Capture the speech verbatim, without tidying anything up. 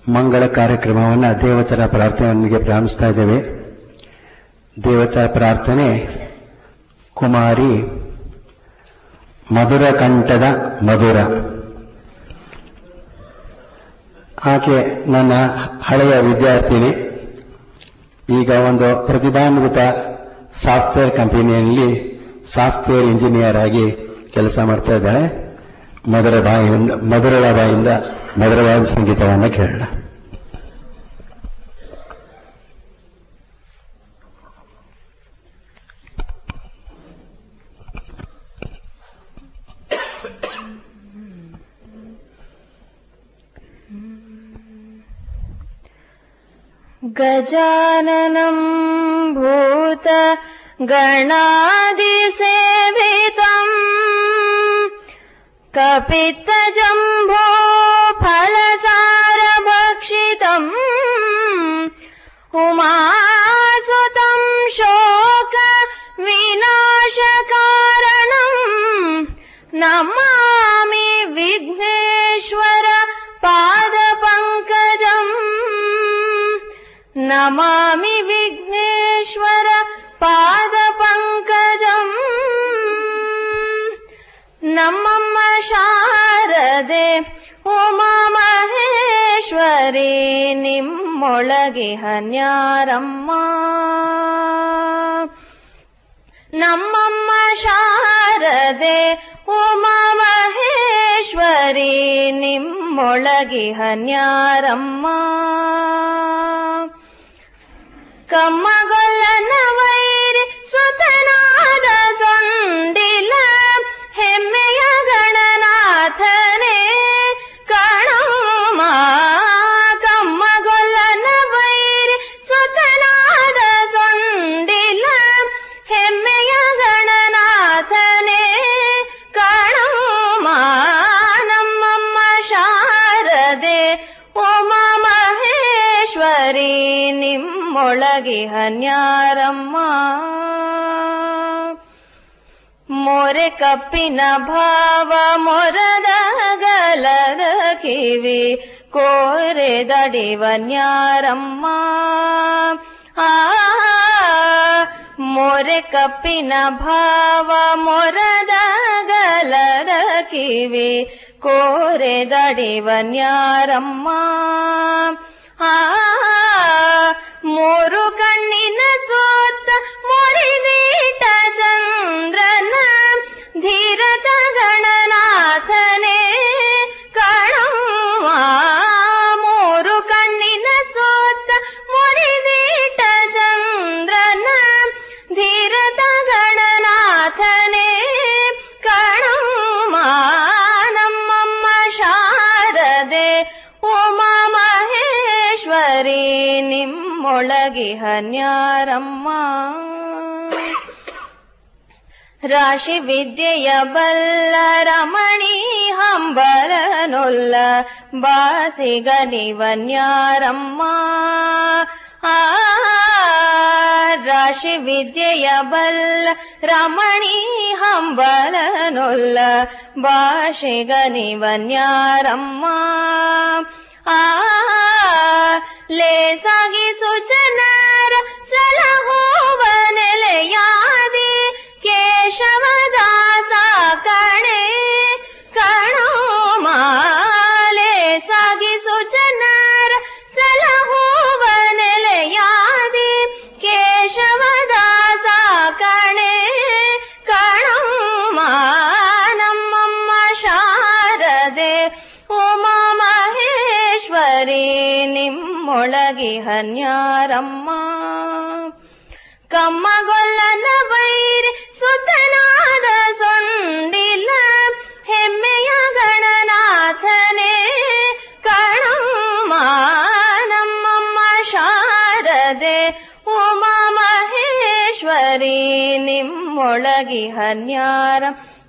ಮಂಗಳ ಕಾರ್ಯಕ್ರಮವನ್ನು ದೇವತರ ಪ್ರಾರ್ಥನೆಯೊಂದಿಗೆ ಪ್ರಾರಂಭಿಸ್ತಾ ಇದ್ದೇವೆ. ದೇವತಾ ಪ್ರಾರ್ಥನೆ ಕುಮಾರಿ ಮಧುರ ಕಂಠದ ಮಧುರ. ಆಕೆ ನನ್ನ ಹಳೆಯ ವಿದ್ಯಾರ್ಥಿನಿ. ಈಗ ಒಂದು ಪ್ರತಿಭಾನ್ವಿತ ಸಾಫ್ಟ್ವೇರ್ ಕಂಪನಿಯಲ್ಲಿ ಸಾಫ್ಟ್ವೇರ್ ಇಂಜಿನಿಯರ್ ಆಗಿ ಕೆಲಸ ಮಾಡ್ತಾ ಇದ್ದಾಳೆ. ಮಧುರ ಬಾಯಿಂದ ಮಧುರಳ ಬಾಯಿಂದ ಮಧುರವಾದ ಸಂಗೀತವನ್ನು ಕೇಳೋಣ. ಗಜಾನನಂ ಭೂತ ಗಣಾದಿಸೇವಿತಂ ಕಪಿತ್ತಜಂಭೋ ಫಲಸಾರಭಕ್ಷಿತಂ ಉಮಾಸುತಂ ಶೋಕ ವಿನಾಶಕಾರಣಂ ನಮಾಮಿ ವಿಘ್ನೇಶ್ವರ ಪಾದಪಂಕಜಂ ನಮಾಮಿ ವಿಘ್ನೇಶ್ವರ ಪಾದಪಂಕಜಂ. ನಮ್ಮಮ್ಮ ಶಾರದೆ ಉಮಾ ಮಹೇಶ್ವರಿ ನಿಮ್ಮೊಳಗೆ ಹನ್ಯಾರಮ್ಮ. ನಮ್ಮಮ್ಮ ಶಾರದೆ ಉಮಾ ಮಹೇಶ್ವರಿ ನಿಮ್ಮೊಳಗೆ ಹನ್ಯಾರಮ್ಮ. ಕಮ್ಮಗೊಲ್ಲನ ವೈರಿ ಸುತನಾದ ಸೊಂಡಿಲ ಹೆಮ್ಮೆಯ ಗಣನಾಥನೇ ಕಣಮ್ಮ. ಕಮ್ಮಗೊಲ್ಲನ ವೈರಿ ಸುತನಾದ ಸೊಂಡಿಲ ಹೆಮ್ಮೆಯ ಗಣನಾಥನೇ ಕಣಮ್ಮ. ನಮ್ಮಮ್ಮ ಶಾರದೆ ಉಮಾ ಮಹೇಶ್ವರಿ ನಿಮ್ಮೊಳಗೆ ಹನ್ಯಾರಮ್ಮ. ಮೊರೆ ಕಪ್ಪಿನ ಭಾವ ಮೊರದ ಗಲದ ಕಿವಿ ಕೋರೆ ದಡಿವನ್ಯಾರಮ್ಮ. ಆ ಮೊರೆ ಕಪ್ಪಿನ ಭಾವ ಮೊರದ ಗಲದ ಕಿವಿ ಕೋರೆ ದಡಿವನ್ಯಾರಮ್ಮ. ಆ ಮೂರು ಕಣ್ಣಿನ ಸೋತ ಮುರಿದೀಟ ಚಂದ್ರನ ಧೀರತ ಗಣನಾಥನೇ ಕಣಮ್ಮ. ಮೂರು ಕಣ್ಣಿನ ಸೋತ ಮುರಿದೀಟ ಚಂದ್ರನ ಧೀರತ ಗಣನಾಥನೇ ಕಣಮ್ಮ. ನಮ್ಮಮ್ಮ ಶಾರದೆ ಉಮಾ ಮಹೇಶ್ವರಿ ನಿಮ್ಮೊಳಗೆ ಹನ್ಯಾರಮ್ಮ. ರಾಶಿ ವಿದ್ಯೆಯ ಬಲ್ಲ ರಮಣಿ ಹಂಬಲನೊಲ್ಲ ಬಾಸಿಗನಿವನ್ಯಾರಮ್ಮ. ಆ ರಾಶಿ ವಿದ್ಯೆಯ ಬಲ್ಲ ರಮಣಿ ಹಂಬಲನೊಲ್ಲ ಭಾಷೆಗನಿವನ್ಯಾರಮ್ಮ. ಆ ಲೇಸಾಗಿ ಸುಚನರ ಸಲಹುವ ನೆಲೆಯಾದಿ ಕೇಶವದಾಸ ಕಣೆ ಕಣಮ್ಮ. ಲೇಸಾಗಿ ಸುಚನರ ಸಲಹುವ ನೆಲೆಯಾದಿ ಕೇಶವದಾಸ ಕಣೆ ಕಣಮ್ಮ. ನಮ್ಮಮ್ಮ ಶಾರದೆ ಉಮಾ ಮಹೇಶ್ವರಿ ನಿಮ್ಮೊಳಗೆ ಹನ್ಯಾರಮ್ಮ. ಕಮ್ಮಗೊಲ್ಲನ ವೈರಿ ಸುತನಾದ ಸೊಂಡಿಲ ಹೆಮ್ಮೆಯ ಗಣನಾಥನೇ ಕಣಮ್ಮ. ನಮ್ಮಮ್ಮ ಶಾರದೆ ಉಮಾ ಮಹೇಶ್ವರಿ ನಿಮ್ಮೊಳಗೆ ಹನ್ಯಾರ